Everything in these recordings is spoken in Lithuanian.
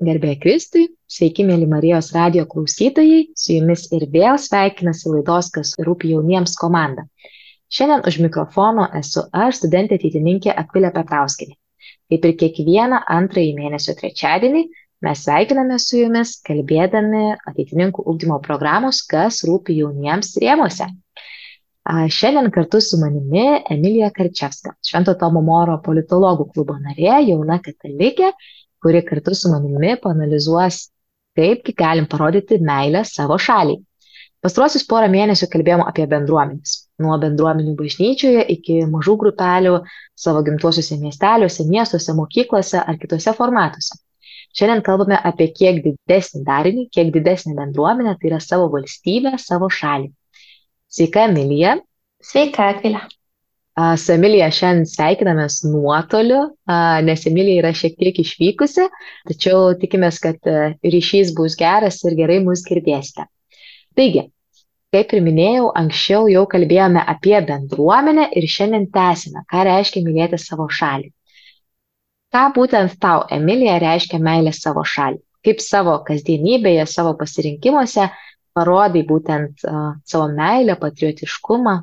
Garbė Kristui, sveiki mėly Marijos radijo klausytojai, su jumis ir vėl sveikinasi laidos Kas rūpi jauniems komanda. Šiandien už mikrofono esu aš, studentė ateitininkė Akvilė Petrauskinė. Kaip ir kiekvieną antrąjį mėnesio trečiadienį, mes sveikiname su jumis, kalbėdami ateitininkų ugdymo programos Kas rūpi jauniems rėmuose. Šiandien kartu su manimi Emilija Karčevska, Švento Tomo Moro politologų klubo narė, jauna katalikė, kuri kartu su manimi paanalizuos, kaipgi galim parodyti meilę savo šaliai. Pastaruosius porą mėnesių kalbėjome apie bendruomenes. Nuo bendruomenių bažnyčioje iki mažų grupelių savo gimtuosiuose miesteliuose, miestuose, mokyklose ar kitose formatuose. Šiandien kalbame apie kiek didesnį darinį, kiek didesnį bendruomenę, tai yra savo valstybę, savo šalį. Sveika, Emilija. Sveika, Akvilė. Su Emilija šiandien sveikinamės nuotoliu, nes Emilija yra šiek tiek išvykusi, tačiau tikimės, kad ryšys bus geras ir gerai mus girdėsite. Taigi, kaip ir minėjau, anksčiau jau kalbėjome apie bendruomenę ir šiandien tęsime, ką reiškia mylėti savo šalį. Ką būtent tau, Emilija, reiškia meilė savo šalį? Kaip savo kasdienybėje, savo pasirinkimuose parodai būtent savo meilę, patriotiškumą?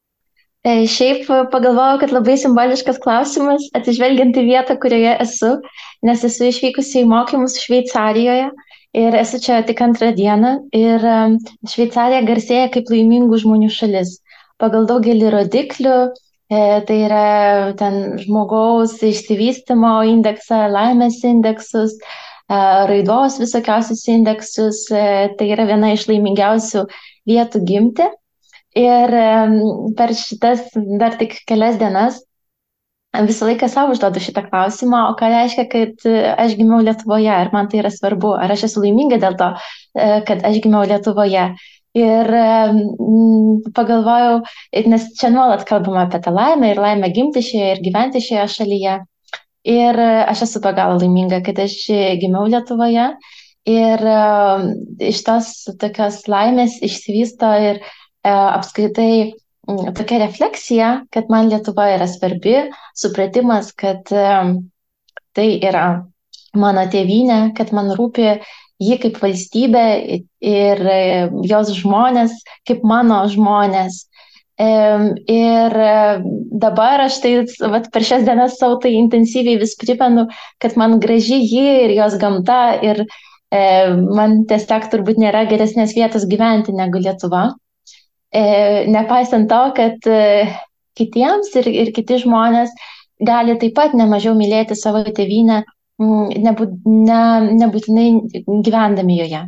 Šiaip pagalvojau, kad labai simboliškas klausimas, atsižvelgiant į vietą, kurioje esu, nes esu išvykusi į mokymus Šveicarijoje ir esu čia tik antrą dieną. Ir Šveicarija garsėja kaip laimingų žmonių šalis. Pagal daugelį rodiklių, tai yra ten žmogaus išsivystymo indeksą, laimės indeksus, raidos visokiausius indeksus, tai yra viena iš laimingiausių vietų gimti. Ir per šitas dar tik kelias dienas visą laiką savo užduodu šitą klausimą, o ką reiškia, kad aš gimiau Lietuvoje, ar man tai yra svarbu, ar aš esu laiminga dėl to, kad aš gimiau Lietuvoje. Ir pagalvojau, nes čia nuolat kalbama apie tą laimę ir laimę gimti šioje ir gyventi šioje šalyje. Ir aš esu be galo laiminga, kad aš gimiau Lietuvoje. Ir iš tos tokios laimės išsivysto ir apskritai tokia refleksija, kad man Lietuva yra svarbi, supratimas, kad tai yra mano tėvynė, kad man rūpi ji kaip valstybė ir jos žmonės kaip mano žmonės. Ir dabar aš tai per šias dienas savo tai intensyviai vis primenu, kad man graži ji ir jos gamta ir man tiesiog turbūt nėra geresnės vietos gyventi negu Lietuva. Nepaisant to, kad kitiems ir kiti žmonės gali taip pat nemažiau mylėti savo tėvynę, nebūtinai gyvendami joje.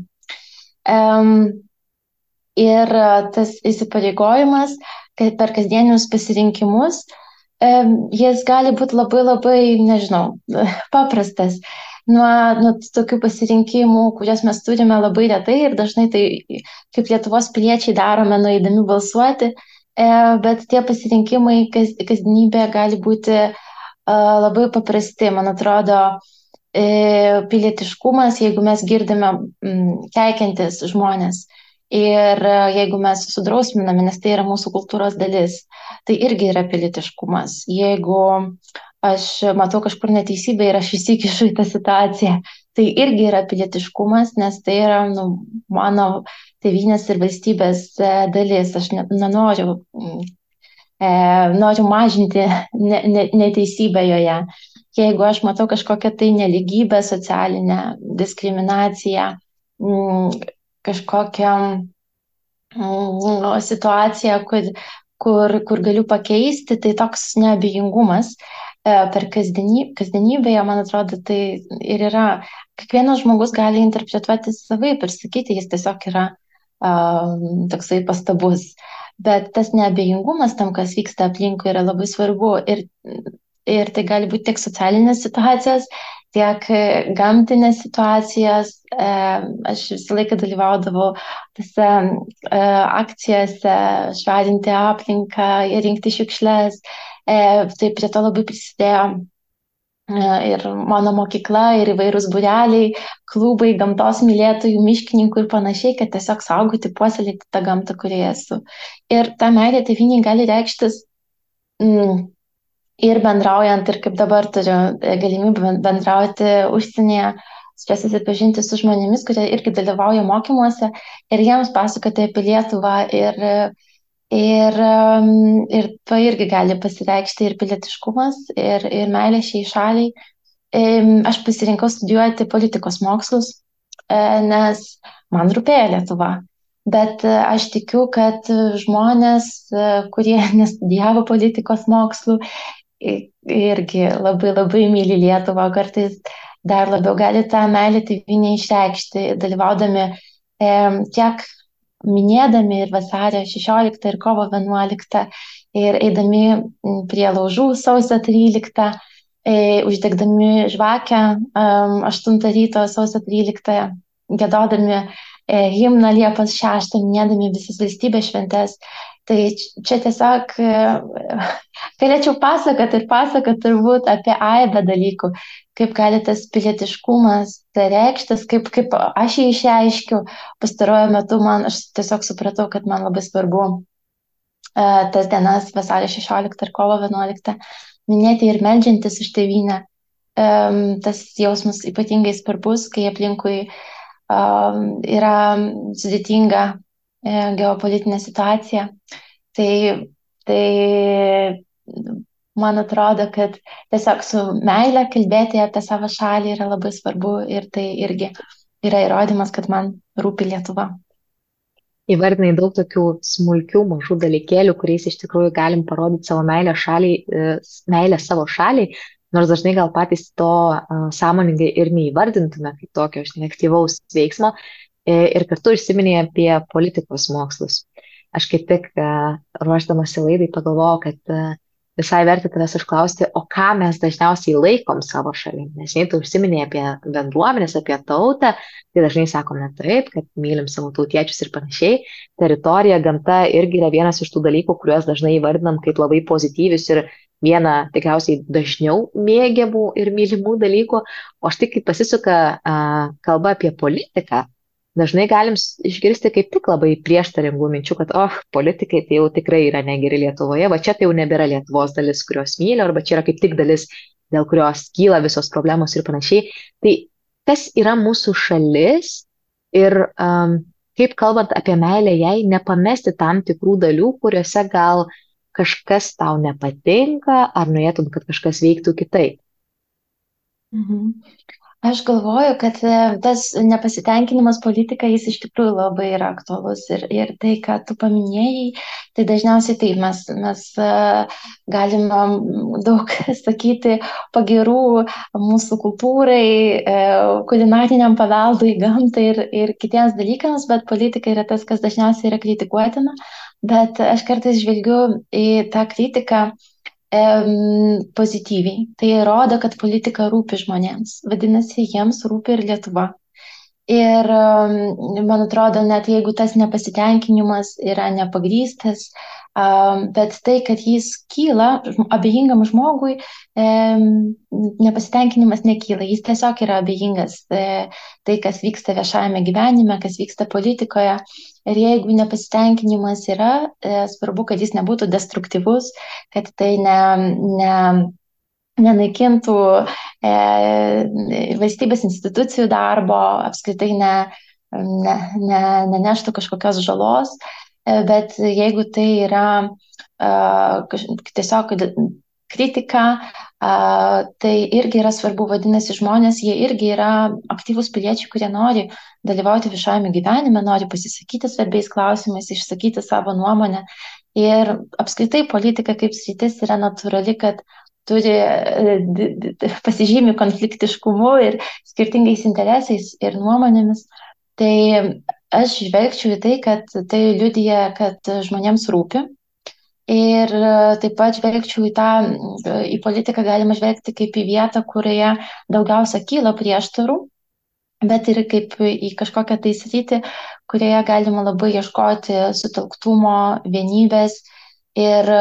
Ir tas įsipareigojimas, kad per kasdienius pasirinkimus, jis gali būti labai, labai, nežinau, paprastas. Nuo tokių pasirinkimų, kurias mes turime labai retai ir dažnai tai kaip Lietuvos piliečiai darome nueidami balsuoti, bet tie pasirinkimai kasdienybėje gali būti labai paprasti. Man atrodo, pilietiškumas, jeigu mes girdime keikiantis žmonės ir jeigu mes sudrausminame, nes tai yra mūsų kultūros dalis, tai irgi yra pilietiškumas. Jeigu aš matau kažkur neteisybę ir aš įsikišu į tą situaciją, tai irgi yra pilietiškumas, nes tai yra mano tėvynės ir valstybės dalis. Aš nenoriu mažinti neteisybę joje. Jeigu aš matau kažkokią tai neligybę, socialinę diskriminaciją, kažkokią situaciją, kur galiu pakeisti, tai toks neabejingumas per kasdienybėje, man atrodo, tai ir yra. Kiekvienas žmogus gali interpretuoti savaip ir sakyti, jis tiesiog yra toksai pastabus. Bet tas neabejingumas tam, kas vyksta aplinkui, yra labai svarbu. Ir tai gali būti tiek socialinės situacijos, tiek gamtinės situacijos. Aš visą laiką dalyvaudavau tose akcijose švarinti aplinką ir rinkti šiukšles. Tai prie to labai prisidėjo ir mano mokykla, ir įvairūs būreliai, klubai, gamtos mylėtojų, miškininkų ir panašiai, kad tiesiog saugoti, puoselėti tą gamtą, kurioje esu. Ir ta meilė tėvynei gali reikštis ir bendraujant, ir kaip dabar turiu galimybę bendrauti užsienyje čia susipažinti su žmonėmis, kurie irgi dalyvauja mokymuose ir jiems pasakoti apie Lietuvą ir to irgi gali pasireikšti ir pilietiškumas, ir meilė šiai šaliai. Aš pasirinkau studijuoti politikos mokslus, nes man rūpėjo Lietuva. Bet aš tikiu, kad žmonės, kurie nestudijavo politikos mokslų, irgi labai labai myli Lietuvą, kartais dar labiau gali tą meilę tėvynę išreikšti, dalyvaudami tiek minėdami ir vasario 16 ir kovo 11 ir eidami prie laužų sausio 13, uždegdami žvakę 8 ryto sausio 13, gėdodami himną Liepos 6, minėdami visas valstybės šventes. Tai čia tiesiog galėčiau pasakoti turbūt apie aibę dalykų, kaip gali tas pilietiškumas reikštis, kaip aš jį išreiškiu. Pastaruoju metu aš tiesiog supratau, kad man labai svarbu tas dienas vasario 16 ir kovo 11 minėti ir meldžiantis už tėvynę. Tas jausmas ypatingai svarbus, kai aplinkui yra sudėtinga geopolitinė situacija. Tai man atrodo, kad tiesiog su meile kalbėti apie savo šalį yra labai svarbu ir tai irgi yra įrodymas, kad man rūpi Lietuva. Įvardinai daug tokių smulkių, mažų dalykėlių, kuriais iš tikrųjų galim parodyti savo meilę šaliai, meilę savo šaliai, nors dažnai gal patys to sąmoningai ir neįvardintume kaip tokio aktyvaus veiksmo. Ir kartu užsiminėjai apie politikos mokslus. Aš kaip tik ruošdamasi laidai pagalvojau, kad visai verta tavęs užklausti, o ką mes dažniausiai laikom savo šalim. Nes jei tu užsiminėjai apie bendruomenės, apie tautą, tai dažnai sakome taip, kad mylim savo tautiečius ir panašiai. Teritorija, gamta irgi yra vienas iš tų dalykų, kuriuos dažnai įvardinam kaip labai pozityvius ir viena tikriausiai dažniau mėgiamų ir mylimų dalykų. O štai kai pasisuka kalba apie politiką, dažnai galim išgirsti kaip tik labai prieštaringų minčių, kad politikai tai jau tikrai yra negeri Lietuvoje, va čia tai jau nebėra Lietuvos dalis, kurios myli, arba čia yra kaip tik dalis, dėl kurios kyla visos problemos ir panašiai. Tai kas yra mūsų šalis ir kaip kalbant apie meilę jai nepamesti tam tikrų dalių, kuriuose gal kažkas tau nepatinka, ar norėtum, kad kažkas veiktų kitaip? Mhm. Aš galvoju, kad tas nepasitenkinimas politika, jis iš tikrųjų labai yra aktualus ir tai, ką tu paminėjai, tai dažniausiai taip mes galime daug sakyti pagirų mūsų kultūrai, kulinariniam paveldui, gamtai ir kitiems dalykams, bet politika yra tas, kas dažniausiai yra kritikuotina, bet aš kartais žvelgiu į tą kritiką pozityviai. Tai rodo, kad politika rūpi žmonėms. Vadinasi, jiems rūpi ir Lietuva. Ir man atrodo, net jeigu tas nepasitenkinimas yra nepagrystas, bet tai, kad jis kyla abejingam žmogui, nepasitenkinimas nekyla, jis tiesiog yra abejingas tai, kas vyksta viešajame gyvenime, kas vyksta politikoje. Ir jeigu nepasitenkinimas yra, svarbu, kad jis nebūtų destruktyvus, kad tai nenaikintų valstybės institucijų darbo, apskritai neneštų kažkokios žalos, bet jeigu tai yra tiesiog kritika, tai irgi yra svarbu, vadinasi, žmonės, jie irgi yra aktyvūs piliečiai, kurie nori dalyvauti viešajame gyvenime, nori pasisakyti svarbiais klausimais, išsakyti savo nuomonę. Ir apskritai politika kaip sritis yra natūrali, kad turi pasižymi konfliktiškumu ir skirtingais interesais ir nuomonėmis. Tai aš žvelgčiau į tai, kad tai liudija, kad žmonėms rūpi. Ir taip pat žvelgčiau į politiką galima žvelgti kaip į vietą, kurioje daugiausia kyla prieštarų, bet ir kaip į kažkokią tai sritį, kurioje galima labai ieškoti sutelktumo, vienybės. Ir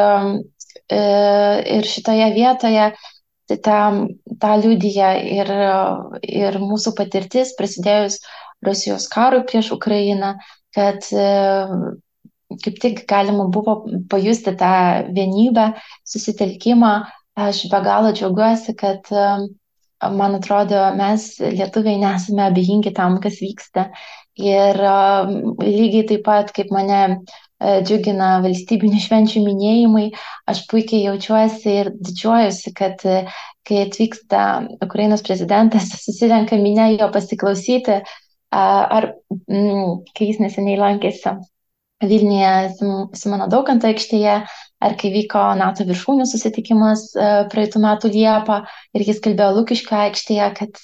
šitoje vietoje tą liudija ir mūsų patirtis prasidėjus Rusijos karui prieš Ukrainą, kad kaip tik galima buvo pajusti tą vienybę, susitelkimą. Aš be galo džiaugiuosi, kad man atrodo, mes lietuviai nesame abejingi tam, kas vyksta. Ir lygiai taip pat, kaip mane džiugina valstybinių švenčių minėjimai, aš puikiai jaučiuosi ir didžiuojuosi, kad kai atvyksta Ukrainos prezidentas, susirenka minia jo pasiklausyti, ar kai jis neseniai lankėsi Vilniuje Simono Daukanto aikštėje, ar kai vyko NATO viršūnių susitikimas praeitų metų Liepą ir jis kalbėjo Lukiškių aikštėje, kad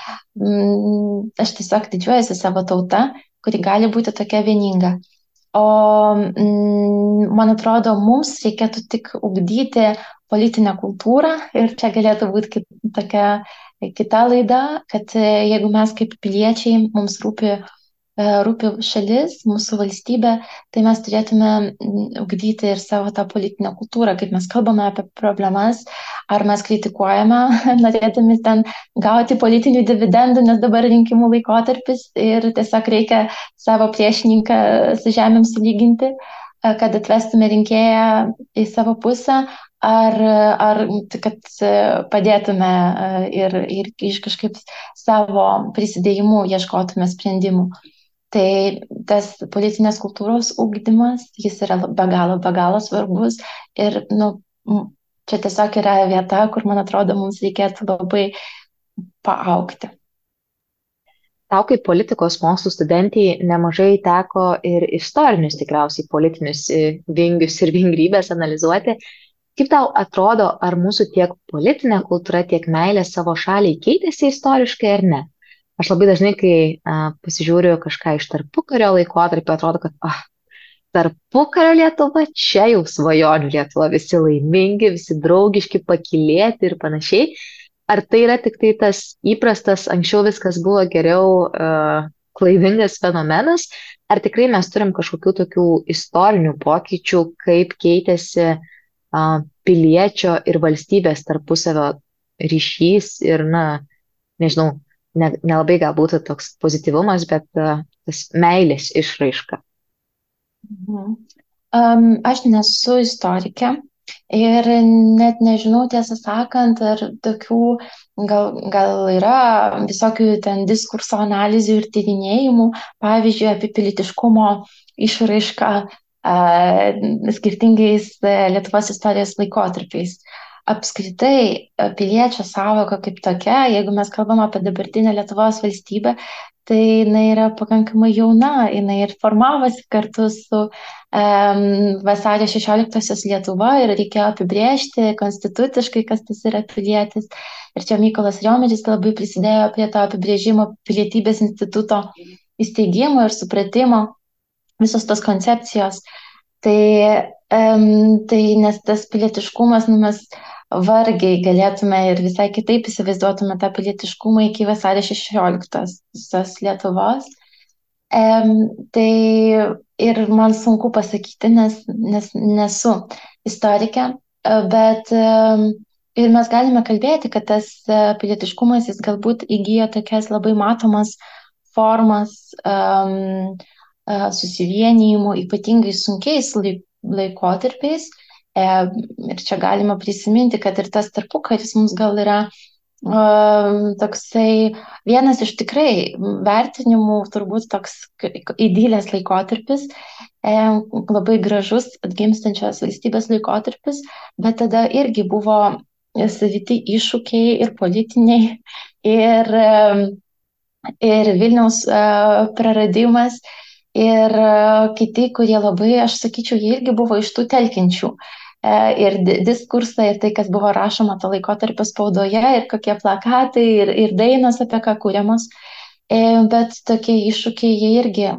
aš tiesiog didžiuojasi savo tauta, kuri gali būti tokia vieninga. O man atrodo, mums reikėtų tik ugdyti politinę kultūrą ir čia galėtų būti tokia kita laida, kad jeigu mes kaip piliečiai mums rūpi šalis, mūsų valstybė, tai mes turėtume ugdyti ir savo tą politinę kultūrą, kaip mes kalbame apie problemas, ar mes kritikuojame, norėdami ten gauti politinių dividendų, nes dabar rinkimų laikotarpis ir tiesiog reikia savo priešininką su žemėm sulyginti, kad atvestume rinkėją į savo pusę, ar kad padėtume ir iš kažkaip savo prisidėjimu ieškotume sprendimų. Tai tas politinės kultūros ugdymas, jis yra be galo svarbus ir čia tiesiog yra vieta, kur, man atrodo, mums reikėtų labai paaugti. Tau kaip politikos mokslų studentiai nemažai teko ir istorinius tikriausiai politinius vingius ir vingrybės analizuoti. Kaip tau atrodo, ar mūsų tiek politinė kultūra, tiek meilė savo šaliai keitėsi istoriškai ar ne? Aš labai dažnai, kai pasižiūriu kažką iš tarpukario laikotarpio, atrodo, kad tarpukario Lietuva, čia jau svajonių Lietuva, visi laimingi, visi draugiški, pakylėti ir panašiai. Ar tai yra tik tai tas įprastas, anksčiau viskas buvo geriau, klaidingas fenomenas, ar tikrai mes turim kažkokių tokių istorinių pokyčių, kaip keitėsi piliečio ir valstybės tarpusavio ryšys ir, nežinau, nelabai galbūt toks pozityvumas, bet tas meilės išraiška. Aš nesu istorikė ir net nežinau, tiesą sakant, ar tokių gal yra visokių ten diskurso analizių ir tyrinėjimų, pavyzdžiui, apie pilietiškumo išraišką skirtingais Lietuvos istorijos laikotarpiais. Apskritai, piliečio sąvoka kaip tokia, jeigu mes kalbam apie dabartinę Lietuvos valstybę, tai jinai yra pakankamai jauna, jinai ir formavosi kartu su vasario 16-osios Lietuva ir reikėjo apibrėžti konstituciškai, kas tas yra pilietis. Ir čia Mykolas Riomeris labai prisidėjo prie to apibrėžimo pilietybės instituto įsteigimo ir supratimo visos tos koncepcijos. Tai nes tas pilietiškumas, mes vargiai galėtume ir visai kitaip įsivaizduotume tą pilietiškumą iki vasario 16-osios Lietuvos. Tai ir man sunku pasakyti, nes nesu istorikė, bet ir mes galime kalbėti, kad tas pilietiškumas jis galbūt įgyja tokias labai matomas formas susivienijimų, ypatingai sunkiais laikotarpiais. Ir čia galima prisiminti, kad ir tas tarpukaris mums gal yra toksai vienas iš tikrai vertinimų, turbūt toks idylės laikotarpis, labai gražus atgimstančios valstybės laikotarpis, bet tada irgi buvo saviti iššūkiai ir politiniai, ir Vilniaus praradimas, ir kiti, kurie labai, aš sakyčiau, jie irgi buvo iš tų telkiančių. Ir diskursą, ir tai, kas buvo rašoma to laikotarpio spaudoje, ir kokie plakatai, ir dainos apie ką kūriamos. Bet tokie iššūkiai jie irgi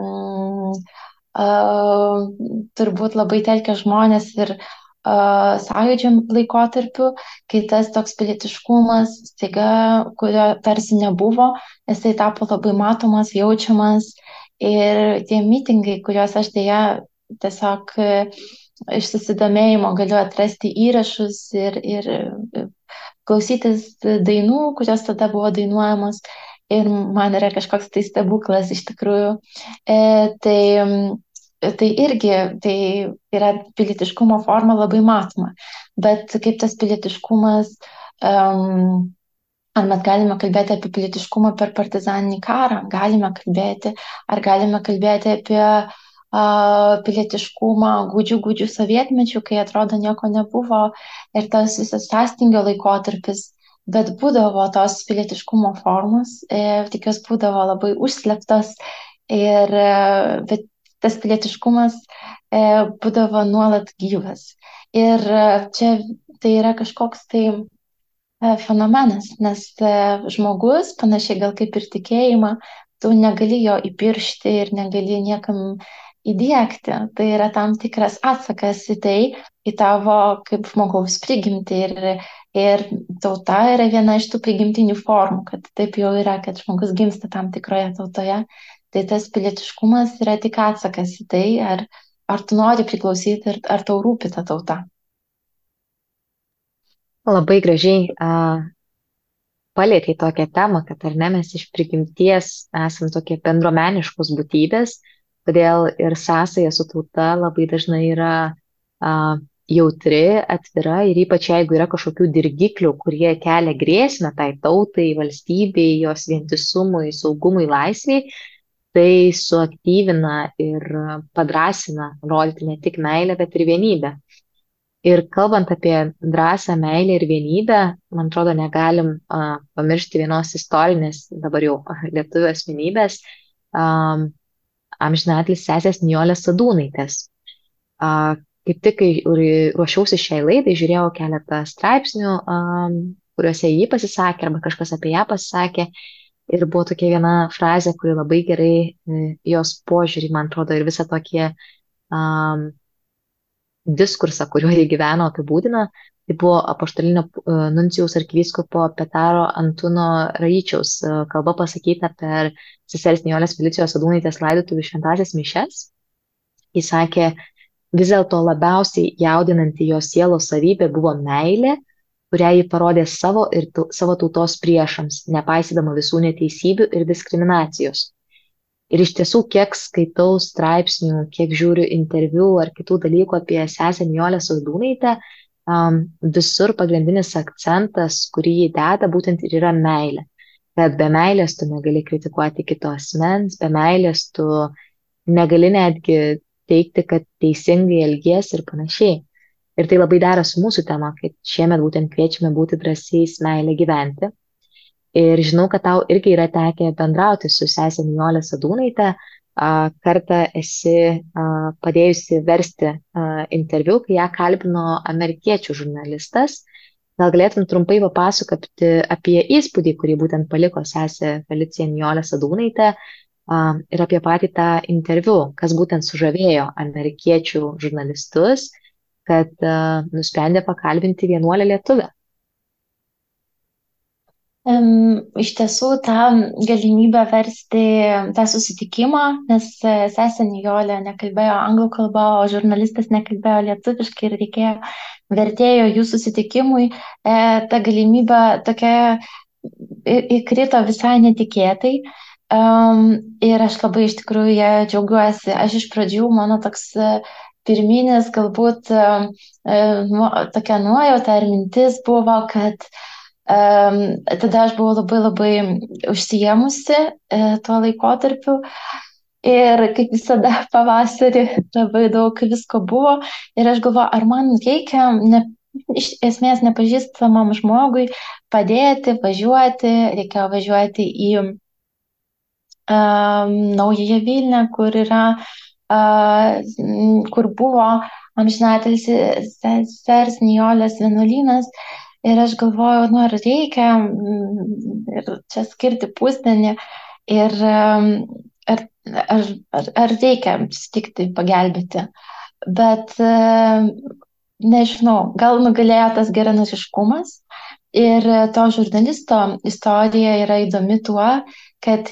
turbūt labai telkia žmonės ir sąjūdžio laikotarpiu, kai tas toks pilietiškumas, staiga, kurio tarsi nebuvo, jisai tapo labai matomas, jaučiamas. Ir tie mitingai, kuriuos aš tiesiog iš susidomėjimo galiu atrasti įrašus ir klausytis dainų, kurios tada buvo dainuojamos. Ir man yra kažkoks tai stebuklas iš tikrųjų. Tai irgi tai yra pilietiškumo forma labai matoma. Bet kaip tas pilietiškumas Ar mes galime kalbėti apie pilietiškumą per partizaninį karą? Galime kalbėti. Ar galime kalbėti apie pilietiškumą gūdžių sovietmečių, kai atrodo nieko nebuvo ir tas visas sąstingio laikotarpis, bet būdavo tos pilietiškumo formos, tik jos būdavo labai užslėptos bet tas pilietiškumas būdavo nuolat gyvas. Ir čia tai yra kažkoks tai fenomenas, nes žmogus, panašiai gal kaip ir tikėjimą, tu negali jo įpiršti ir negali niekam įdėkti. Tai yra tam tikras atsakas į tai, į tavo kaip žmogaus prigimtį. Ir tauta yra viena iš tų prigimtinių formų, kad taip jau yra, kad žmogus gimsta tam tikroje tautoje. Tai tas pilietiškumas yra tik atsakas į tai, ar tu nori priklausyti, ar tau rūpi ta tauta. Labai gražiai palėtė tokią temą, kad ar ne mes iš prigimties esam tokie bendruomeniškos būtybės, todėl ir sąsaja su tauta labai dažnai yra jautri, atvira ir ypač jeigu yra kažkokių dirgiklių, kurie kelia grėsmę tai tautai, valstybei, jos vientisumui, saugumui, laisviai, tai suaktyvina ir padrasina rodyti ne tik meilę, bet ir vienybę. Ir kalbant apie drąsą, meilę ir vienybę, man atrodo, negalim pamiršti vienos istorinės, dabar jau lietuvių asmenybės, amžinatilsį sesės Nijolės Sadūnaitės. Kaip tik, kai ruošiausi šiai laidai, žiūrėjau keletą straipsnių, kuriuose jį pasisakė arba kažkas apie ją pasisakė. Ir buvo tokia viena frazė, kuri labai gerai jos požiūrį, man atrodo, ir visą tokį diskursą, kuriuo jie gyveno, apibūdina. Tai buvo apaštalinio nuncijaus arkivyskupo Petaro Antuno Raičiaus kalba pasakyta per sesers Nijolės Felicijos Sadūnaitės laidotuvių šventąsias mišias. Jis sakė, vis dėlto labiausiai jaudinanti jo sielos savybė buvo meilė, kurią ji parodė savo ir savo tautos priešams, nepaisydama visų neteisybių ir diskriminacijos. Ir iš tiesų, kiek skaitau straipsnių, kiek žiūriu interviu ar kitų dalykų apie sesę Nijolę Sadūnaitę, visur pagrindinis akcentas, kurį jį deda, būtent ir yra meilė. Kad be meilės tu negali kritikuoti kito asmens, be meilės tu negali netgi teikti, kad teisingai elgiesi ir panašiai. Ir tai labai dera su mūsų tema, kad šiemet būtent kviečiame būti drąsiais meilę gyventi. Ir žinau, kad tau irgi yra tekę bendrauti su sesė Nijolė Sadūnaitė. Kartą esi padėjusi versti interviu, kai ją kalbino amerikiečių žurnalistas. Gal galėtum trumpai papasakoti apie įspūdį, kurį būtent paliko sesė Felicija Nijolė Sadūnaitė ir apie patį tą interviu, kas būtent sužavėjo amerikiečių žurnalistus, kad nusprendė pakalbinti vienuolę lietuvę. Iš tiesų, tą galimybę versti tą susitikimą, nes sesė Nijolė nekalbėjo anglų kalbą, o žurnalistas nekalbėjo lietuviškai ir reikėjo vertėjo jų susitikimui, ta galimybė tokia įkrito visai netikėtai. Ir aš labai iš tikrųjų ją džiaugiuosi. Aš iš pradžių, mano toks pirminis galbūt tokia nuojauta ar mintis buvo, kad tada aš buvau labai labai užsiėmusi tuo laikotarpiu ir kaip visada pavasarį labai daug visko buvo ir aš galvoju, ar man reikia iš esmės nepažįstamam žmogui padėti, važiuoti, reikėjo važiuoti į Naująją Vilnią, kur buvo amžinatilsį sesers Nijolės vienuolynas. Ir aš galvoju, ar reikia ir čia skirti pusdienį ir ar reikia sutikti pagelbėti. Bet nežinau, gal nugalėjo tas geranoriškumas. Ir to žurnalisto istorija yra įdomi tuo, kad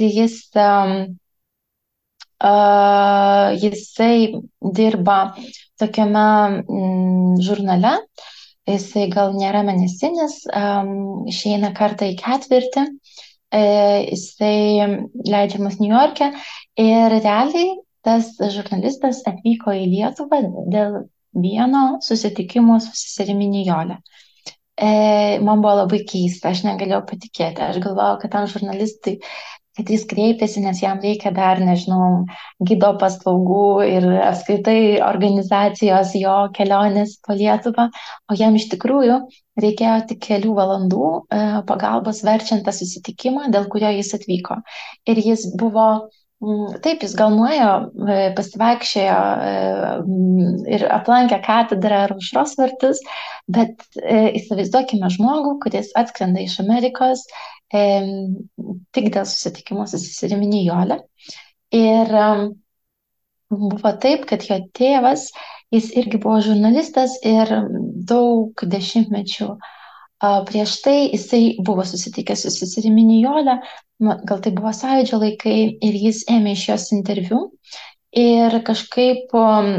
jisai dirba tokiame žurnale. Jisai gal nėra mėnesinis, išeina kartą į ketvirtį, jisai leidžiamas Niujorke ir realiai tas žurnalistas atvyko į Lietuvą dėl vieno susitikimo su seserimi Nijole. man buvo labai keista, aš negalėjau patikėti. Aš galvojau, kad tam žurnalistui, kad jis kreipėsi, nes jam reikia dar, nežinau, gido paslaugų ir apskritai organizacijos jo kelionės po Lietuvą, o jam iš tikrųjų reikėjo tik kelių valandų pagalbos verčiant tą susitikimą, dėl kurio jis atvyko. Ir jis buvo, taip, jis gal nuėjo, pasivaikščiojo ir aplankė katedrą ar aušros vartus, bet įsivaizduokime žmogų, kuris atskrenda iš Amerikos e, tik dėl susitikimo su seserimi Nijole. Ir buvo taip, kad jo tėvas, jis irgi buvo žurnalistas ir daug dešimtmečių prieš tai jisai buvo susitikęs su seserimi Nijole, gal tai buvo sąjūdžio laikai, ir jis ėmė iš jos interviu. Ir kažkaip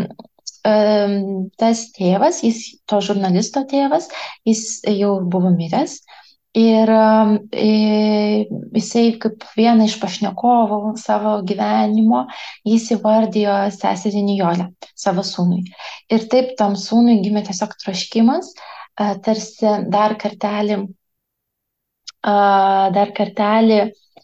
tas tėvas, to žurnalisto tėvas, jis jau buvo miręs. Ir jisai kaip vieną iš pašnekovų savo gyvenimo, jis įvardijo seserį Nijolę savo sūnui. Ir taip tam sūnui gimė tiesiog troškimas, tarsi dar kartelį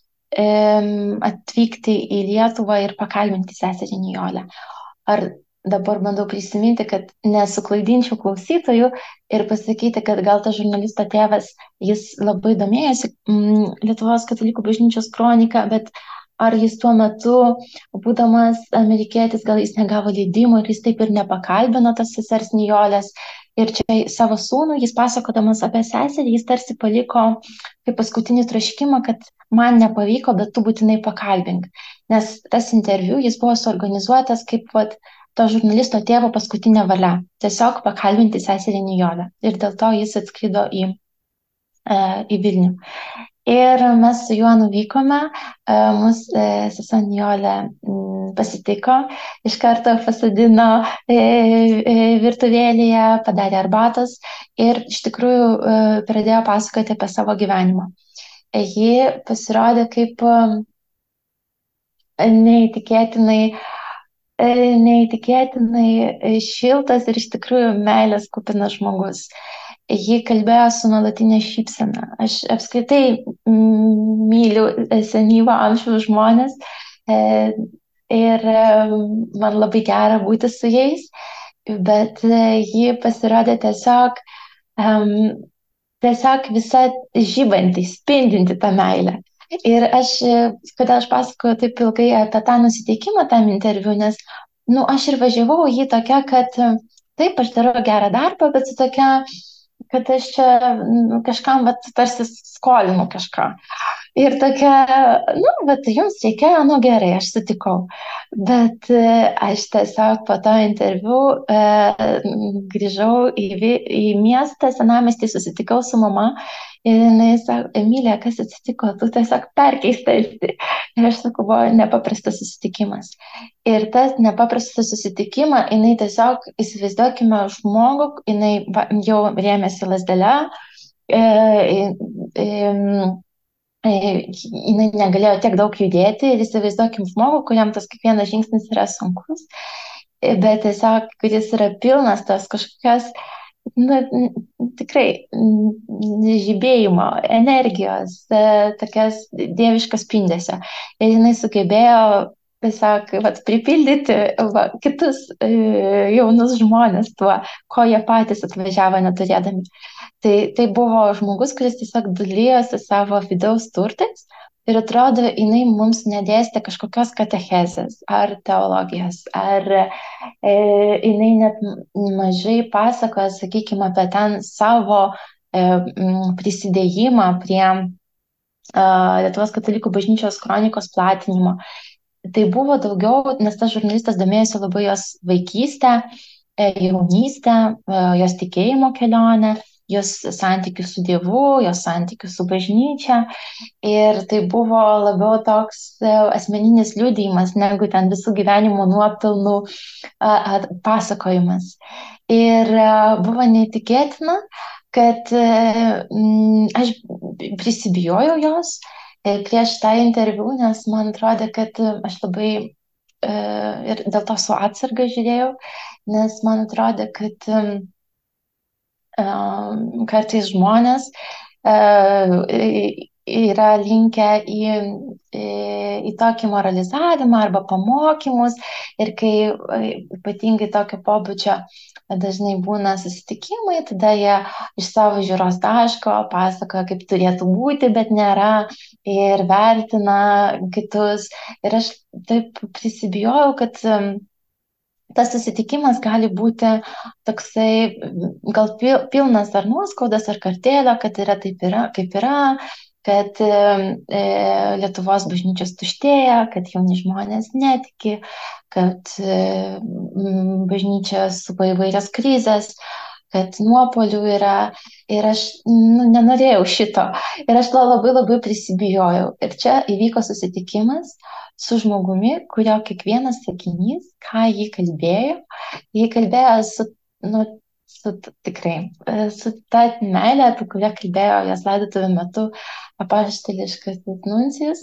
atvykti į Lietuvą ir pakalbinti seserį Nijolę. Ar dabar bandau prisiminti, kad nesuklaidinčiau klausytojų ir pasakyti, kad gal tas žurnalisto tėvas, jis labai domėjosi Lietuvos katalikų bažnyčios kroniką, bet ar jis tuo metu, būdamas amerikietis, gal jis negavo leidimo ir jis taip ir nepakalbino tas sesers Nijolės. Ir čia savo sūnų, jis pasakodamas apie seserį, jis tarsi paliko kaip paskutinį troškimą, kad man nepavyko, bet tu būtinai pakalbink. Nes tas interviu, jis buvo suorganizuotas kaip to žurnalisto tėvo paskutinė valia. Tiesiog pakalbinti seserį Nijolę. Ir dėl to jis atskrido į Vilnių. Ir mes su juo nuvykome, mus sesuo Nijolė pasitiko, iš karto pasodino virtuvėlėje, padarė arbatos ir iš tikrųjų pradėjo pasakoti apie savo gyvenimą. Ji pasirodė kaip neįtikėtinai šiltas ir iš tikrųjų meilės kupinas žmogus. Ji kalbėjo su nuolatinė šypsena. Aš apskritai myliu senyvo amžiaus žmonės ir man labai gera būti su jais, bet ji pasirodė tiesiog visa žibanti, spindinti tą meilę. Ir kodėl aš pasakoju taip ilgai apie tą nusiteikimą tam interviu, nes aš ir važiavau jį tokia, kad taip, aš darau gerą darbą, bet su tokia, kad aš čia kažkam tarsi skolinu kažką. Ir tokia, jums reikėjo, gerai, aš sutikau. Bet aš tiesiog po to interviu grįžau į miestą, senamiestį, susitikau su mama. Ir jinai sako, Emilija, kas atsitiko, tu tiesiog perkeista esi. Ir aš sakau, buvo nepaprastas susitikimas. Ir tas nepaprastas susitikimą, jinai tiesiog, įsivaizduokime žmogų, jinai jau rėmėsi lazdele, jinai negalėjo tiek daug judėti ir įsivaizduokim žmogų, kuriam tas kiekvienas žingsnis yra sunkus, bet tiesiog, kuris yra pilnas tos kažkokios tikrai žibėjimo, energijos, tokias dieviškas spindesio. Ir jinai sugebėjo tiesiog pripildyti kitus jaunus žmonės tuo, ko jie patys atvažiavo neturėdami. Tai buvo žmogus, kuris tiesiog dalyjosi savo vidaus turtais. Ir atrodo, jinai mums nedėstė kažkokios katechezės ar teologijos, ar jinai net mažai pasakoja, sakykime, apie ten savo prisidėjimą prie Lietuvos katalikų bažnyčios kronikos platinimo. Tai buvo daugiau, nes tas žurnalistas domėjosi labai jos vaikystę, jaunystę, jos tikėjimo kelionę, jos santykių su Dievu, jos santykių su bažnyčia. Ir tai buvo labiau toks asmeninis liudijimas, negu ten visų gyvenimo nuopelnų pasakojimas. Ir buvo neįtikėtina, kad aš prisibijojau jos prieš tą interviu, nes man atrodė, kad aš labai ir dėl to su atsarga žiūrėjau, nes man atrodė, kad kartais žmonės yra linkę į tokį moralizavimą arba pamokymus ir kai ypatingai tokio pobūdžio dažnai būna susitikimai, tada jie iš savo žiūros taško pasakoja, kaip turėtų būti, bet nėra ir vertina kitus. Ir aš taip prisibijojau, kad tas susitikimas gali būti toksai gal pilnas ar nuoskaudas, ar kartėlio, kad yra, kaip yra, kad Lietuvos bažnyčios tuštėja, kad jauni žmonės netiki, kad bažnyčia supa įvairias krizės, kad nuopolių yra. Ir aš nenorėjau šito. Ir aš to labai labai prisibijojau. Ir čia įvyko susitikimas su žmogumi, kurio kiekvienas sakinys, ką jį kalbėjo tikrai, su ta meilė, apie kurią kalbėjo jos laidotuvių metu apaštališkasis nuncijus,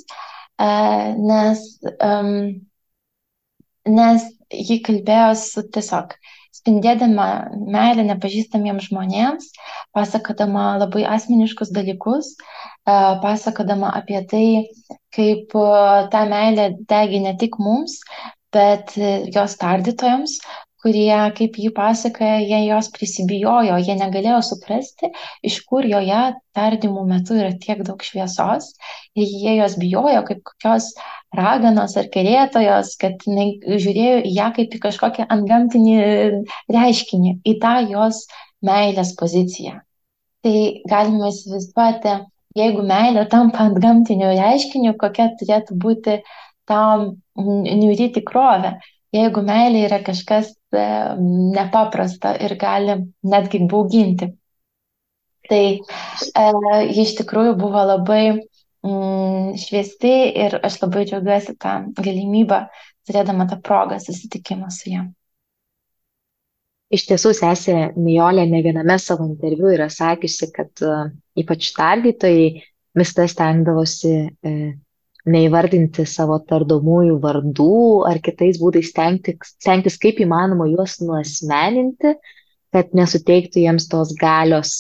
nes ji kalbėjo su tiesiog spindėdama meilę nepažįstamiems žmonėms, pasakodama labai asmeniškus dalykus, pasakodama apie tai, kaip ta meilė degi ne tik mums, bet jos tardytojams, kurie, kaip ji pasakoja, jie jos prisibijojo, jie negalėjo suprasti, iš kur joje tardymų metu yra tiek daug šviesos, ir jie jos bijojo kaip kokios raganos ar kerėtojos, kad žiūrėjo į ją kaip į kažkokią antgamtinį reiškinį, į tą jos meilės poziciją. Tai galime įsivaizduoti, jeigu meilė tampa antgamtiniu reiškiniu, kokia turėtų būti tam niūri tikrovė. Jeigu meilė yra kažkas nepaprasta ir gali netgi bauginti. Tai ji iš tikrųjų buvo labai šviesti ir aš labai džiaugiuosi tą galimybę, turėdama tą progą susitikimą su ja. Iš tiesų, sesė Nijolė ne viename savo interviu yra sakiusi, kad ypač tardytojai visada stengdavosi neįvardinti savo tardomųjų vardų ar kitais būdais stengtis kaip įmanoma juos nuasmeninti, kad nesuteiktų jiems tos galios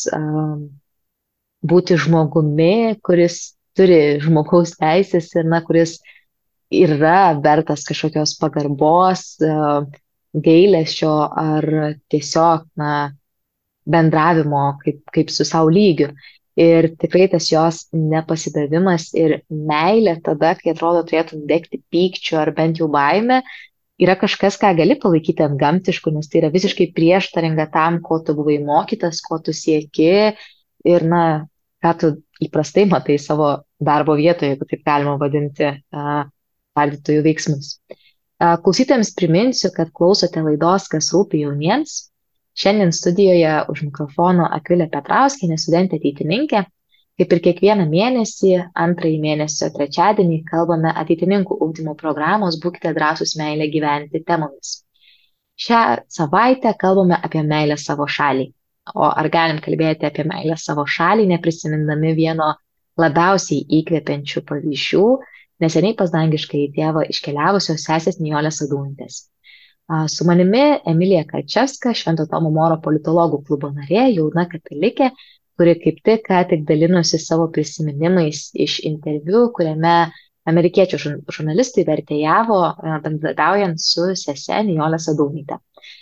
būti žmogumi, kuris turi žmogaus teisės ir kuris yra vertas kažkokios pagarbos, gailesčio ar tiesiog bendravimo kaip su savo lygiu. Ir tikrai tas jos nepasidavimas ir meilė tada, kai atrodo turėtum degti pykčiu ar bent jau baime, yra kažkas, ką gali palaikyti antgamtišku, nes tai yra visiškai prieštaringa tam, ko tu buvai mokytas, ko tu sieki ir ką tu įprastai matai savo darbo vietoje, jeigu taip galima vadinti, tardytojų veiksmus. Klausytojams priminsiu, kad klausote laidos Kas rūpi jauniems. Šiandien studijoje už mikrofono Akvilė Petrauskienė, studentė ateitininkė. Kaip ir kiekvieną mėnesį, antrąjį mėnesio trečiadienį kalbame ateitininkų ugdymo programos Būkite drąsūs meilę gyventi temomis. Šią savaitę kalbame apie meilę savo šaliai. O ar galim kalbėti apie meilę savo šaliai, neprisimindami vieno labiausiai įkvepiančių pavyzdžių, neseniai pas dangiškąjį tėvą iškeliavusios sesės Nijolės Sadūnaitės. Su manimi Emilija Kačevska, Švento Tomo Moro politologų klubo narė, jauna katalikė, kuri kaip tik dalinosi savo prisiminimais iš interviu, kuriame amerikiečių žurnalistai vertėjavo, bendradarbiaujant su sese Nijolė Sadūnaitė.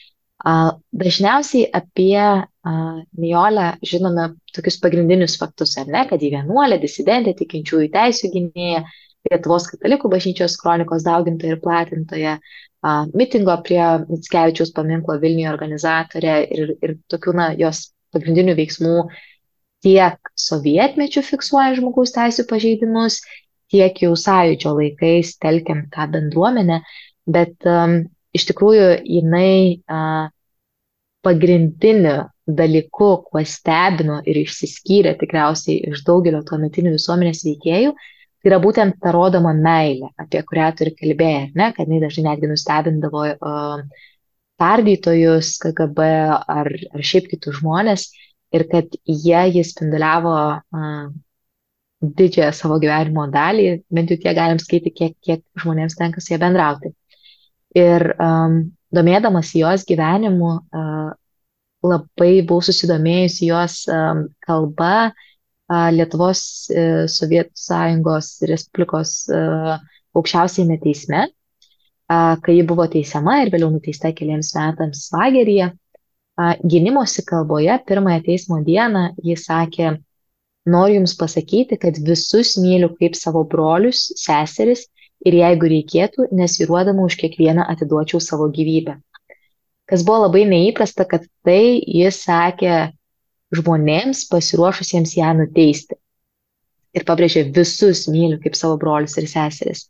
Dažniausiai apie Nijolę žinome tokius pagrindinius faktus, ar ne, kad ji vienuolė, disidentė, tikinčiųjų teisių gynėja, Lietuvos katalikų bažnyčios kronikos daugintoja ir platintoja, mitingo prie Mickevičiaus paminklo Vilniuje organizatorė ir tokių jos pagrindinių veiksmų tiek sovietmečių fiksuojant žmogaus teisių pažeidimus, tiek jau sąjūdžio laikais telkiant tą bendruomenę, bet iš tikrųjų jinai pagrindiniu dalyku, kuo stebino ir išsiskyrė tikriausiai iš daugelio tuometinių visuomenės veikėjų, tai yra būtent ta rodoma meilė, apie kurią tu ir kalbėjai, ne? Kad jinai dažnai netgi nustebindavo tardytojus, KGB ar šiaip kitus žmonės ir kad jie spinduliavo didžiąją savo gyvenimo dalį, bent jau tiek galim skaityti, kiek žmonėms tenka su jie bendrauti. Ir domėdamas jos gyvenimu, labai buvau susidomėjusi jos kalba Lietuvos Sovietų Sąjungos Respublikos aukščiausiajame teisme, kai ji buvo teisiama ir vėliau nuteista keliems metams lageryje. Gynimosi kalboje pirmąją teismo dieną ji sakė: noriu Jums pasakyti, kad visus myliu kaip savo brolius, seseris ir jeigu reikėtų, nesvyruodama už kiekvieną atiduočiau savo gyvybę. Kas buvo labai neįprasta, kad tai jis sakė žmonėms pasiruošusiems ją nuteisti. Ir pabrėžė: visus myliu kaip savo brolius ir seseris.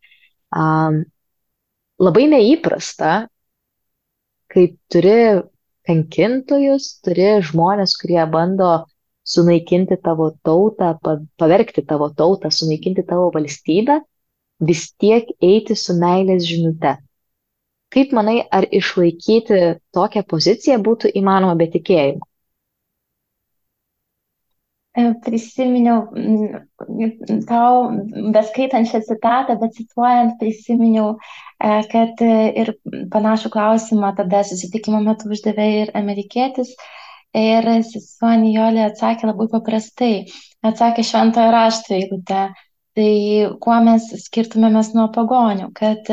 Labai neįprasta, kai turi kankintojus, turi žmonės, kurie bando sunaikinti tavo tautą, pavergti tavo tautą, sunaikinti tavo valstybę, vis tiek eiti su meilės žinute. Kaip manai, ar išlaikyti tokią poziciją būtų įmanoma be tikėjimo? Prisiminiau tau, beskaitant šią citatą, bet cituojant, prisiminiau, kad ir panašų klausimą tada susitikimo metu uždavė ir amerikietis. Ir sesuo Nijolė atsakė labai paprastai, atsakė šventojo rašto eilutę. Tai kuo mes skirtumėmės nuo pagonių,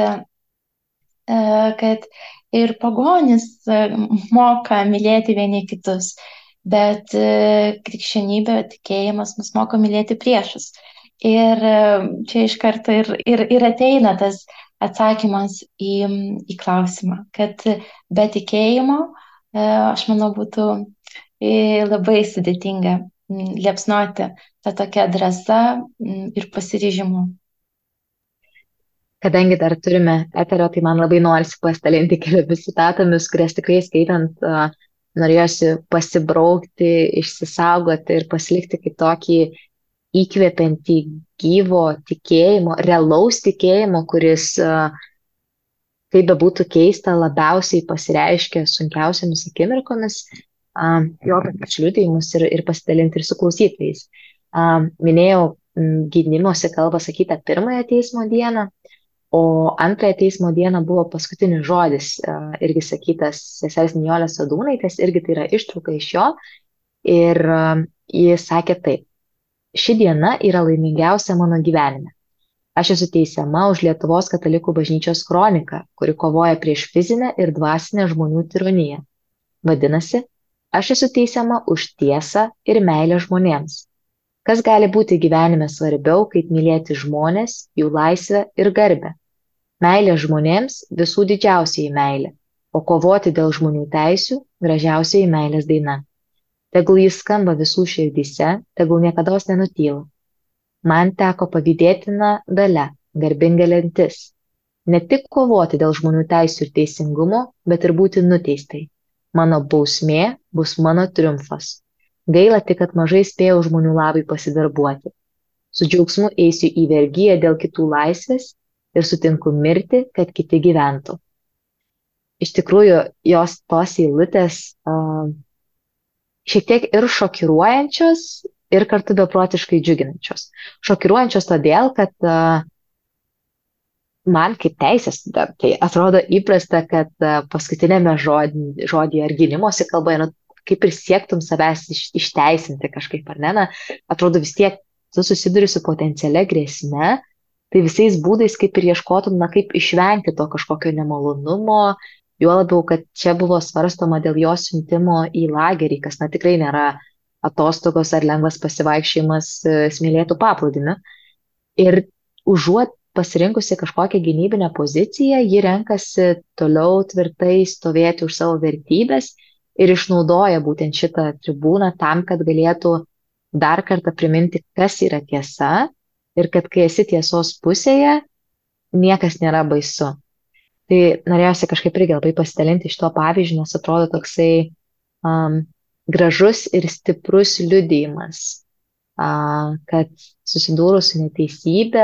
kad ir pagonis moka mylėti vieni kitus, bet krikščionybė, tikėjimas mus moko mylėti priešus. Ir čia iš karto ir ateina tas atsakymas į klausimą, kad be tikėjimo, aš manau, būtų labai sudėtinga liepsnoti tą tokią drąsą ir pasiryžimu. Kadangi dar turime eterio, tai man labai norisi pasidalinti keliomis citatomis, kurias tikrai skaitant norėjosi pasibraukti, išsisaugoti ir pasilikti kaip tokį įkvepiantį gyvo tikėjimo, realaus tikėjimo, kuris, kaip bebūtų keista, labiausiai pasireiškia sunkiausiamis akimirkomis, jo tokius liudijimus ir pasidalinti ir su klausytojais. Minėjau gynimosi kalbą sakytą pirmąją teismo dieną, o antrąją teismo dieną buvo paskutinis žodis, irgi sakytas sesers Nijolės Sadūnaitės, irgi tai yra ištrauka iš jo, ir jis sakė taip: ši diena yra laimingiausia mano gyvenime. Aš esu teisiama už Lietuvos katalikų bažnyčios kroniką, kuri kovoja prieš fizinę ir dvasinę žmonių tironiją. Vadinasi, aš esu teisiama už tiesą ir meilę žmonėms. Kas gali būti gyvenime svarbiau, kaip mylėti žmonės, jų laisvę ir garbę? Meilė žmonėms visų didžiausiai meilė, o kovoti dėl žmonių teisių gražiausiai meilės daina. Tegul jis skamba visų širdyse, tegul niekados nenutyla. Man teko pavydėtina dalia, garbinga lemtis. Ne tik kovoti dėl žmonių teisių ir teisingumo, bet ir būti nuteistai. Mano bausmė bus mano triumfas. Gaila tik, kad mažai spėjau žmonių labai pasidarbuoti. Su džiaugsmu eisiu į vergiją dėl kitų laisvės ir sutinku mirti, kad kiti gyventų. Iš tikrųjų, jos tos eilutės šiek tiek ir šokiruojančios, ir kartu beprotiškai džiuginančios. Šokiruojančios todėl, kad man kaip teisės studentai atrodo įprasta, kad paskutinėme žodyje ar gynimosi kalboje, kaip ir siektum savęs išteisinti kažkaip, ar ne, atrodo vis tiek tu susiduri su potencialia grėsme, tai visais būdais kaip ir ieškotum, kaip išvengti to kažkokio nemalonumo, juo labiau, kad čia buvo svarstoma dėl jo siuntimo į lagerį, kas tikrai nėra atostogos ar lengvas pasivaikščiojimas smėlėtų paplūdimiu. Ir užuot pasirinkusi kažkokią gynybinę poziciją, ji renkasi toliau tvirtai stovėti už savo vertybės ir išnaudoja būtent šitą tribūną tam, kad galėtų dar kartą priminti, kas yra tiesa ir kad kai esi tiesos pusėje, niekas nėra baisu. Tai norėjusi kažkaip irgi labai pasidalinti iš to pavyzdžio, nes atrodo toksai gražus ir stiprus liudijimas, kad susidūrus su neteisybė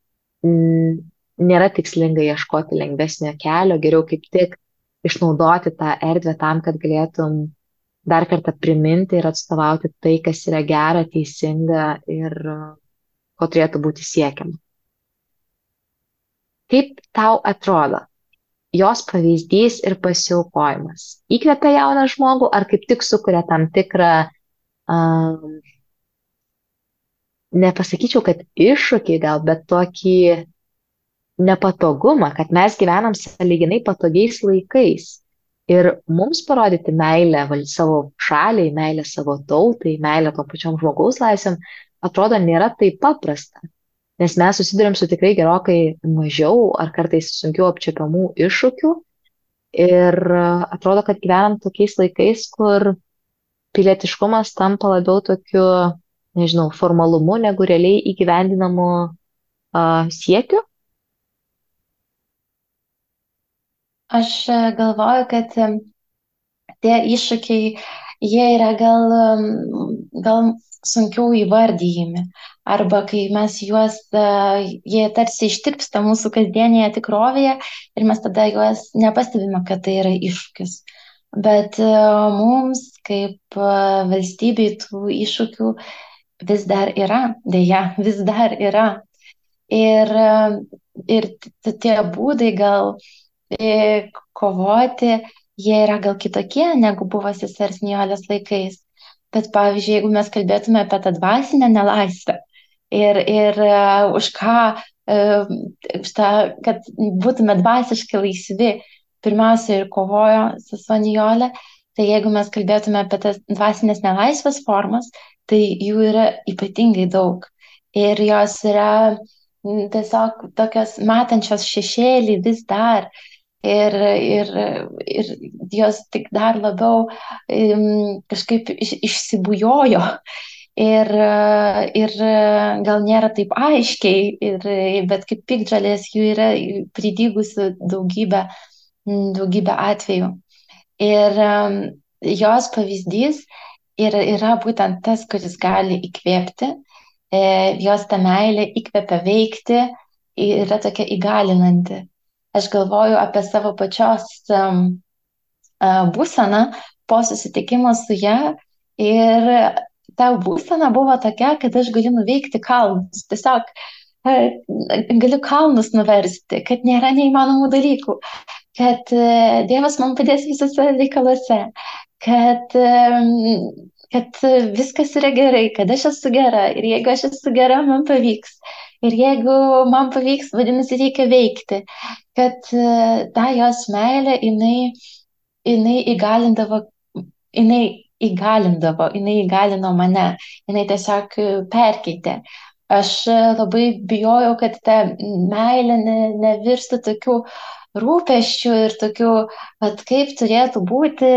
nėra tikslinga ieškoti lengvesnio kelio, geriau kaip tik išnaudoti tą erdvę tam, kad galėtum dar kartą priminti ir atstovauti tai, kas yra gera, teisinga ir ko turėtų būti siekiama. Kaip tau atrodo, jos pavyzdys ir pasiaukojimas įkvepia jauną žmogų ar kaip tik sukuria tam tikrą, um, nepasakyčiau, kad iššūkį gal, bet tokį nepatogumą, kad mes gyvenam sąlyginai patogiais laikais. Ir mums parodyti meilę savo šaliai, meilę savo tautai, meilę to pačiom žmogaus laisvėm, atrodo, nėra taip paprasta. Nes mes susidurėm su tikrai gerokai mažiau ar kartais sunkiau apčiapiamų iššūkių. Ir atrodo, kad gyvenam tokiais laikais, kur pilietiškumas tampa labiau tokiu, nežinau, formalumu negu realiai įgyvendinamu siekiu. Aš galvoju, kad tie iššūkiai, jie yra gal sunkiau įvardyjimi. Arba kai mes juos, jie tarsi ištirpsta mūsų kasdienėje tikrovėje ir mes tada juos nepastebime, kad tai yra iššūkis. Bet mums kaip valstybei tų iššūkių vis dar yra, dėja, vis dar yra. Ir, ir tie būdai gal kovoti, jie yra gal kitokie negu buvo sesers Nijolės laikais. Bet pavyzdžiui, jeigu mes kalbėtume apie tą dvasinę nelaisvę ir už ką, už tą, kad būtume dvasiškai laisvi, pirmiausia ir kovojo sesuo Nijolė, tai jeigu mes kalbėtume apie tas dvasinės nelaisvės formas, tai jų yra ypatingai daug. Ir jos yra tiesiog tokios matančios šešėlį vis dar. Ir jos tik dar labiau kažkaip išsibujojo ir gal nėra taip aiškiai, bet kaip piktžolės jų yra pridygusi daugybę atvejų. Ir jos pavyzdys yra būtent tas, kuris gali įkvėpti, jos ta meilė įkvepia veikti, yra tokia įgalinanti. Aš galvoju apie savo pačios būseną po susitikimo su ja ir ta būsena buvo tokia, kad aš galiu nuveikti kalnus. Tiesiog galiu kalnus nuversti, kad nėra neįmanomų dalykų, kad Dievas man padės visose reikaluose, kad viskas yra gerai, kad aš esu gera ir jeigu aš esu gera, man pavyks. Ir jeigu man pavyks, vadinasi, reikia veikti, kad ta jos meilė, jinai įgalino mane, jinai tiesiog perkeitė. Aš labai bijojau, kad ta meilė nevirstų tokių rūpesčių ir tokių, bet kaip turėtų būti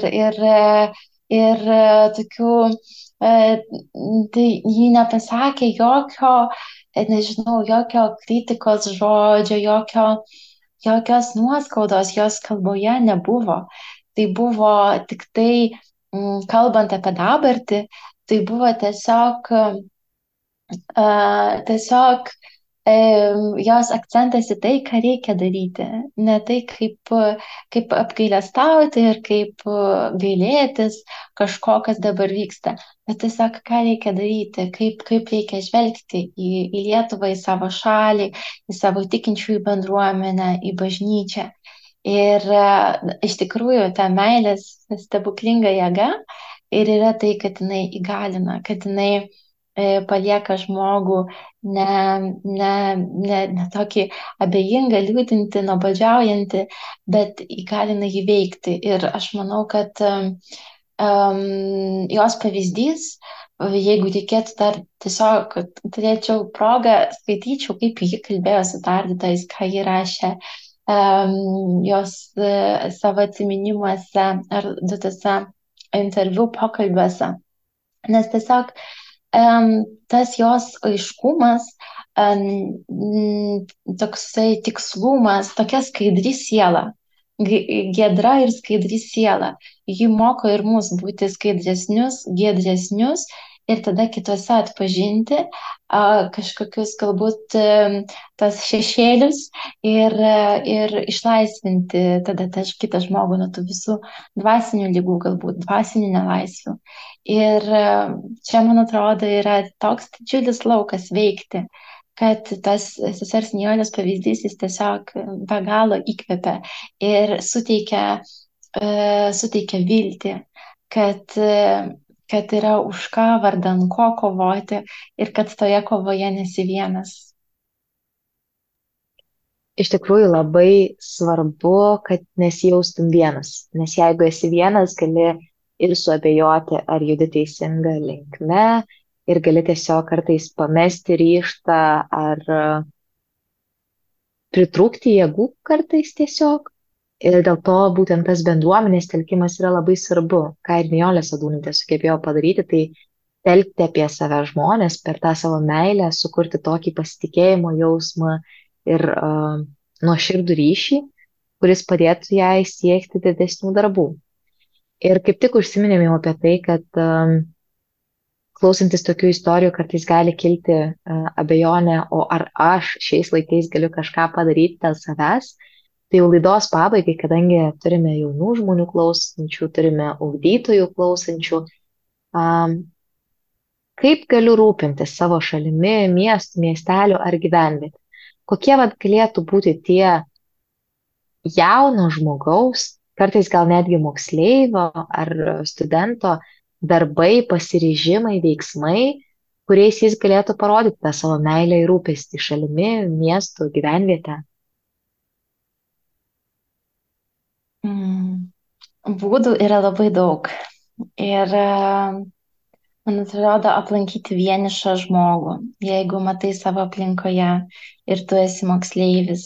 ir tokių, tai ji nepasakė jokio, nežinau, jokio kritikos žodžio, jokios nuoskaudos jos kalboje nebuvo. Tai buvo tik tai, kalbant apie dabartį, tai buvo tiesiog jos akcentas į tai, ką reikia daryti. Ne tai, kaip apgailestauti ir kaip gailėtis kažko, kas dabar vyksta, bet tiesiog, ką reikia daryti, kaip reikia žvelgti į Lietuvą, į savo šalį, į savo tikinčiųjų bendruomenę, į bažnyčią. Ir iš tikrųjų ta meilės stebuklinga jėga ir yra tai, kad jinai įgalina, kad jinai palieka žmogų ne tokį abejingą, liūdintį, nuobodžiaujantį, bet įgalina jį veikti. Ir aš manau, kad jos pavyzdys, jeigu reikėtų dar tiesiog, turėčiau progą, skaityčiau, kaip ji kalbėjo su tardytojais, ką ji rašė jos savo atsiminimuose ar duotose interviu pokalbiuose. Nes tiesiog tas jos aiškumas, toksai tikslumas, tokia skaidri siela, giedra ir skaidri siela. Ji moko ir mus būti skaidresnius, giedresnius ir tada kitose atpažinti kažkokius galbūt tas šešėlius ir išlaisvinti tada kitą žmogų nuo tų visų dvasinių ligų, galbūt dvasinių nelaisvių. Ir čia, man atrodo, yra toks didžiulis laukas veikti, kad tas sesers Nijolės pavyzdys jis tiesiog be galo įkvepia ir suteikia viltį, kad, kad yra už ką vardan ko kovoti ir kad toje kovoje nesi vienas. Iš tikrųjų labai svarbu, kad nesijaustum vienas, nes jeigu esi vienas, gali ir suabejoti, ar judi teisinga linkme, ir gali tiesiog kartais pamesti ryštą, ar pritrūkti jėgų kartais tiesiog. Ir dėl to būtent tas bendruomenės telkimas yra labai svarbu. Ką ir Nijolė Sadūnaitė sugebėjo padaryti, tai telkti apie save žmonės per tą savo meilę, sukurti tokį pasitikėjimo jausmą ir nuoširdų ryšį, kuris padėtų jai siekti didesnių darbų. Ir kaip tik užsiminėme jau apie tai, kad klausantis tokių istorijų kartais gali kilti abejonė, o ar aš šiais laikais galiu kažką padaryti dėl savęs. Tai jau laidos pabaigai, kadangi turime jaunų žmonių klausančių, turime ugdytojų klausančių, kaip galiu rūpintis savo šalimi, miestu, miesteliu ar gyvenvietę? Kokie vat galėtų būti tie jauno žmogaus, kartais gal netgi moksleivio ar studento darbai, pasiryžimai, veiksmai, kuriais jis galėtų parodyti tą savo meilę ir rūpestį šalimi, miestu, gyvenvietę? Būdų yra labai daug. Ir man atrodo, aplankyti vienišą žmogų, jeigu matai savo aplinkoje ir tu esi moksleivis,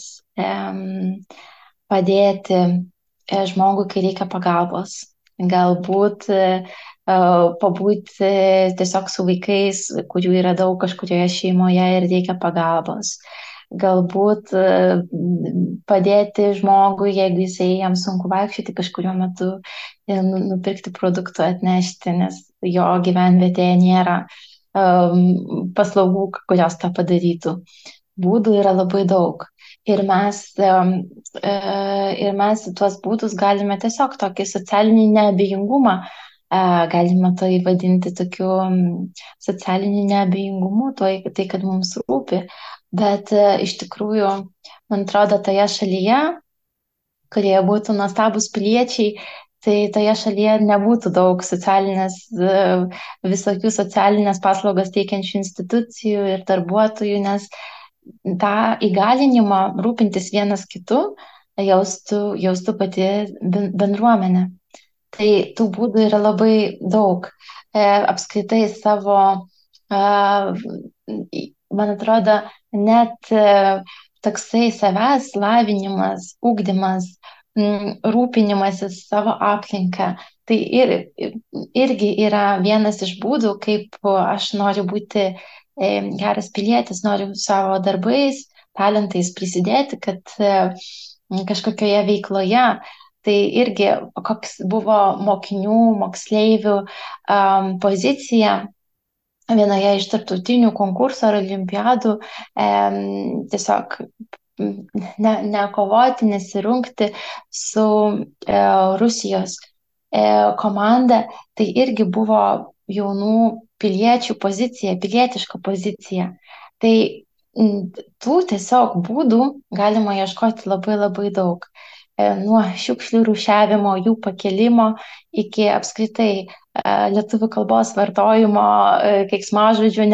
padėti žmogui, kai reikia pagalbos. Galbūt pabūti tiesiog su vaikais, kurių yra daug kažkurioje šeimoje ir reikia pagalbos. Galbūt padėti žmogui, jeigu jisai jam sunku vaikščioti kažkuriuo metu, nupirkti produktų atnešti, nes jo gyvenvietėje nėra paslaugų, kurios tą padarytų. Būdų yra labai daug. Ir mes tuos būdus galime tiesiog tokį socialinį neabejingumą, galime tai vadinti tokiu socialiniu neabejingumu, tai, kad mums rūpi. Bet iš tikrųjų, man atrodo, toje šalyje, kurioje būtų nuostabus piliečiai, tai toje šalyje nebūtų daug visokių socialinės paslaugas teikiančių institucijų ir darbuotojų, nes tą įgalinimą rūpintis vienas kitu jaustų pati bendruomenė. Tai tų būdų yra labai daug. Apskritai savo, man atrodo, net toksai savęs lavinimas, ugdymas, rūpinimasis savo aplinką. Tai irgi yra vienas iš būdų, kaip aš noriu būti geras pilietis, noriu savo darbais, talentais prisidėti, kad kažkokioje veikloje. Tai irgi koks buvo mokinių, moksleivių pozicija vienoje iš tarptautinių konkursų ar olimpiadų, tiesiog nekovoti, nesirungti su Rusijos komanda. Tai irgi buvo jaunų piliečių pozicija, pilietiška pozicija. Tai tų tiesiog būdų galima ieškoti labai labai daug. Nuo šiukšlių rūšiavimo, jų pakelimo iki apskritai lietuvių kalbos vartojimo, keiksmažodžių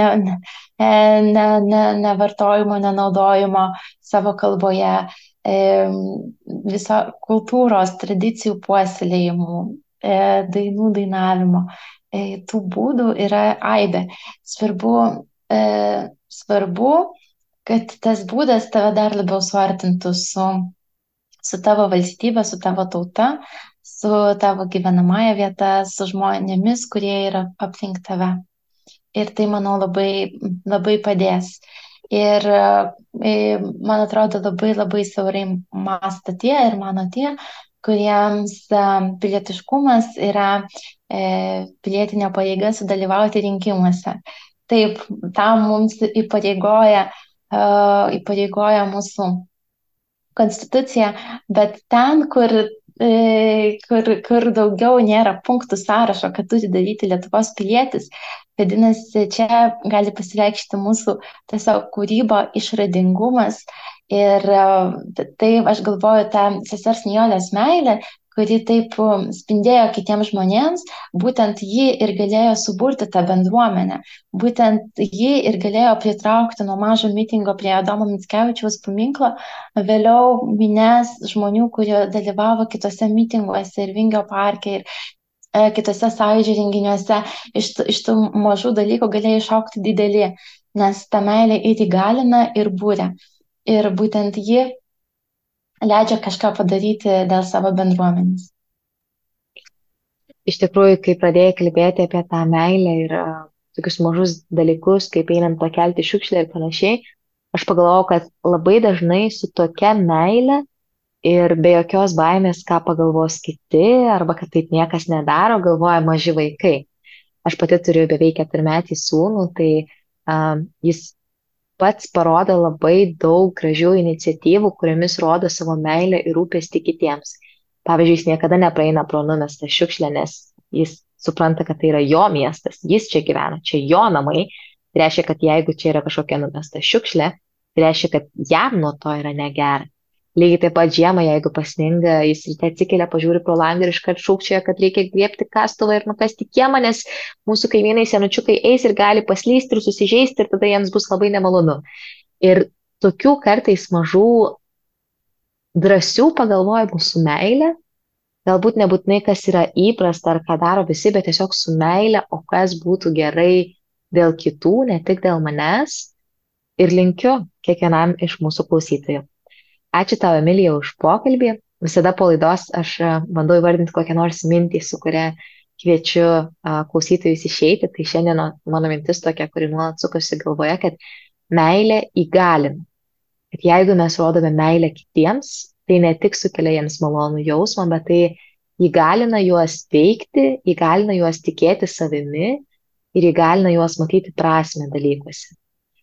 nevartojimo, nenaudojimo savo kalboje, viso kultūros, tradicijų puoselėjimų, dainų dainavimo. Tų būdų yra aibė. Svarbu, kad tas būdas tave dar labiau suartintų su tavo valstybė, su tavo tauta, su tavo gyvenamąja vieta, su žmonėmis, kurie yra aplink tave. Ir tai, manau, labai, labai padės. Ir man atrodo, labai labai siaurai mąsto tie ir mano tie, kuriems pilietiškumas yra pilietinė pareiga sudalyvauti rinkimuose. Taip, tam mums įpareigoja mūsų konstitucija, bet ten, kur kur daugiau nėra punktų sąrašo, kad turi daryti Lietuvos pilietis. Vadinasi, čia gali pasireikšti mūsų tiesiog kūryba, išradingumas. Ir tai, aš galvoju, ta sesers Nijolės meilė, kuri taip spindėjo kitiems žmonėms, būtent ji ir galėjo suburti tą bendruomenę. Būtent ji ir galėjo pritraukti nuo mažo mitingo prie Adomo Mickevičiaus paminklo vėliau minės žmonių, kurie dalyvavo kitose mitinguose ir Vingio parke, ir kitose sąjūdžio renginiuose. Iš tų mažų dalykų galėjo išaukti dideli, nes ta meilė ir įgalina, ir būrė. Ir būtent ji leidžia kažką padaryti dėl savo bendruomenės. Iš tikrųjų, kai pradėjai kalbėti apie tą meilę ir tokius mažus dalykus, kaip einant pakelti šiukšlę ir panašiai, aš pagalvojau, kad labai dažnai su tokia meile ir be jokios baimės, ką pagalvos kiti, arba kad taip niekas nedaro, galvoja maži vaikai. Aš pati turiu beveik 4-metį sūnų, tai jis pats parodo labai daug gražių iniciatyvų, kuriomis rodo savo meilę ir rūpestį kitiems. Pavyzdžiui, jis niekada nepraeina pro numestą šiukšlę, nes jis supranta, kad tai yra jo miestas, jis čia gyvena, čia jo namai. Tai reiškia, kad jeigu čia yra kažkokia numesta šiukšlė, tai reiškia, kad jam nuo to yra negera. Lygiai taip pat žiemą, jeigu pasninga, jis ryte atsikelia, pažiūri pro langą ir iškart šūkčioja, kad reikia griebti kastuvą ir nukasti kiemą, nes mūsų kaimynai senučiukai eis ir gali paslysti ir susižeisti ir tada jiems bus labai nemalonu. Ir tokių kartais mažų drąsių pagalvojimų su meile, galbūt nebūtinai kas yra įprasta ar ką daro visi, bet tiesiog su meile, o kas būtų gerai dėl kitų, ne tik dėl manęs. Ir linkiu kiekvienam iš mūsų klausytojų. Ačiū tau, Emilija, už pokalbį. Visada po laidos aš bandau įvardinti kokią nors mintį, su kuria kviečiu klausytojus išeiti. Tai šiandien mano mintis tokia, kuri nuolat sukosi galvoje, kad meilė įgalina. Kad jeigu mes rodome meilę kitiems, tai ne tik sukelia jiems malonų jausmą, bet tai įgalina juos veikti, įgalina juos tikėti savimi ir įgalina juos matyti prasmę dalykuose.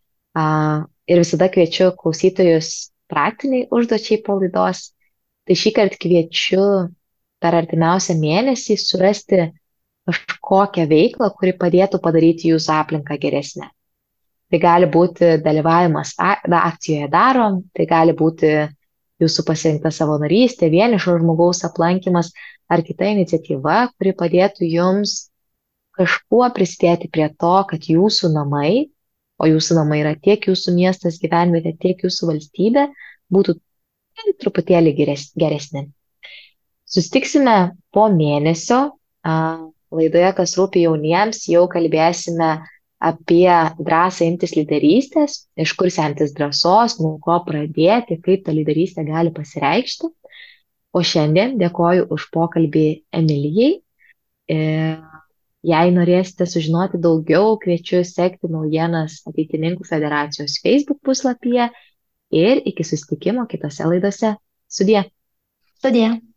Ir visada kviečiu klausytojus praktiniai užduočiai po laidos. Tai šį kartą kviečiu per artimiausią mėnesį surasti kažkokią veiklą, kuri padėtų padaryti jūsų aplinką geresnę. Tai gali būti dalyvavimas akcijoje darom, tai gali būti jūsų pasirinkta savanorystė, vienišo žmogaus aplankymas ar kita iniciatyva, kuri padėtų jums kažkuo prisidėti prie to, kad jūsų namai, o jūsų namai yra tiek jūsų miestas, gyvenvietė, tiek jūsų valstybė, būtų truputėlį geresni. Sustiksime po mėnesio. Laidoje, kas rūpi jauniems, jau kalbėsime apie drąsą imtis lyderystės, iš kur semtis drąsos, nuo ko pradėti, kaip ta lyderystė gali pasireikšti. O šiandien dėkoju už pokalbį Emilijai. Jei norėsite sužinoti daugiau, kviečiu sekti naujienas Ateitininkų federacijos Facebook puslapyje ir iki susitikimo kitose laidose. Sudie. Sudie.